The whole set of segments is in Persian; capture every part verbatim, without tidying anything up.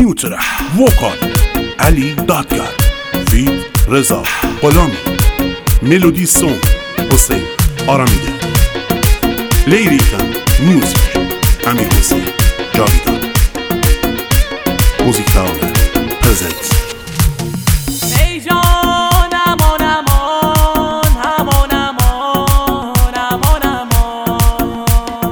نیوتره وکال علی دادگر فید رضا غلامی ملودی سون حسین آرامیده لیریکن میوزیک امیر حسین جاویدان موزیک ترانه پرزنت ای جان امان امان امان امان امان امان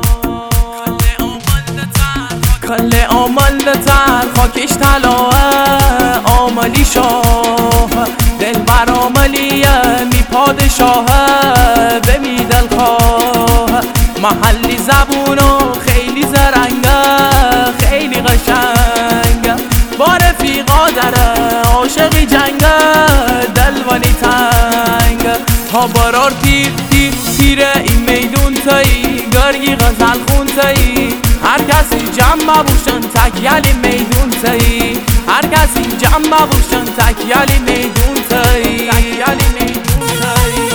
کل آمال تر خاکش طلاه آمالی شاه دل بر آمالیه می پادشاه به می دلخواه محلی زبونو خیلی زرنگه خیلی قشنگه با رفیقا داره عاشقی جنگه دلوانی تنگ ها برار پیر پیر پیره این میدون تایی گرگی غزل خون تایی هر کسی جمع بوشن تکیلی میدون تایی هر کسی جمع بوشن تکیلی میدون تایی تکیلی میدون تایی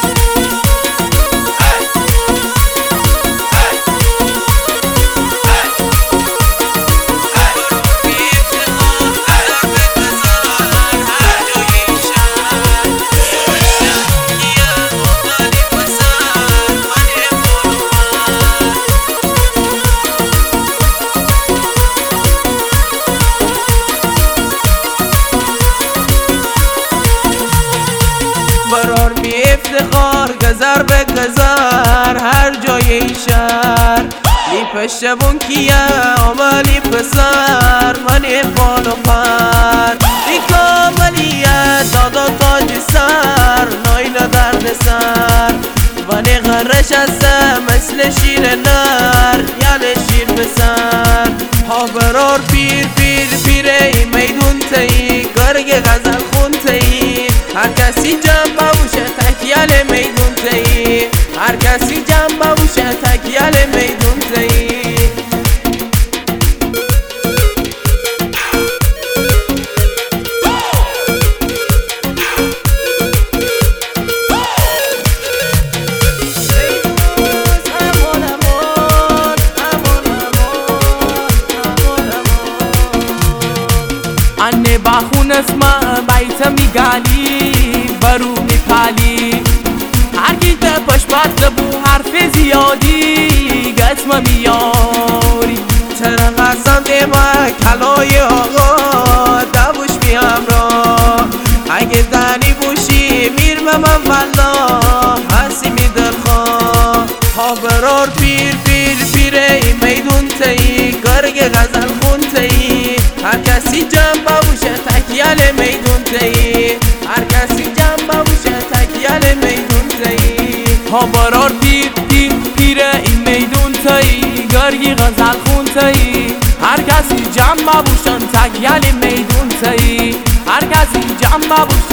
برار می افتخار گذر به گذر هر جای این شهر لی پشتبون کیه آمالی پسر منی بال و پر لی کاملیه دادا تاج سر نایل درد سر ونی غرش هسته مثل شیر نر یعنی شیر بسر ها برار پیر پیر پیره ای میدون تایی گرگ غزل خون تایی هر کسی جمع بوشه تکیل میدون تایی هر کسی جمع بوشه تکیل میدون تایی انه بخون اسمه بیت میگلی برو میپلی هر کی تپش بطل بو حرف زیادی گتم میاری چرا قسم دیمه کلای آقا دبوش میم را اگه دنی بوشی میر به من والله حسی می دلخواه ها برار پیر پیر پیره ای میدون تایی گرگ غزل خون تایی هر کسی جمع بوشه تکیل میدون تایی هر کسی جمع بوشه تکیل میدون تایی ها برار پیر پیر پیره این میدون تایی گرگی غزل خون تایی هر کسی جمع بوشن تکیل میدون تایی هر کسی جمع بوشه